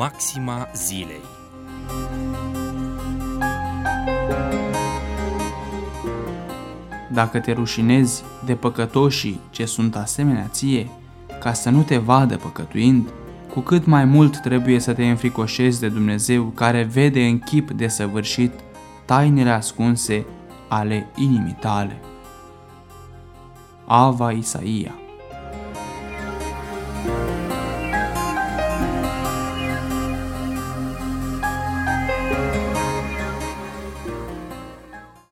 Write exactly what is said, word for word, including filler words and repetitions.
Maxima zilei. Dacă te rușinezi de păcătoșii ce sunt asemenea ție, ca să nu te vadă păcătuind, cu cât mai mult trebuie să te înfricoșezi de Dumnezeu, care vede în chip desăvârșit tainele ascunse ale inimii tale. Ava Isaia.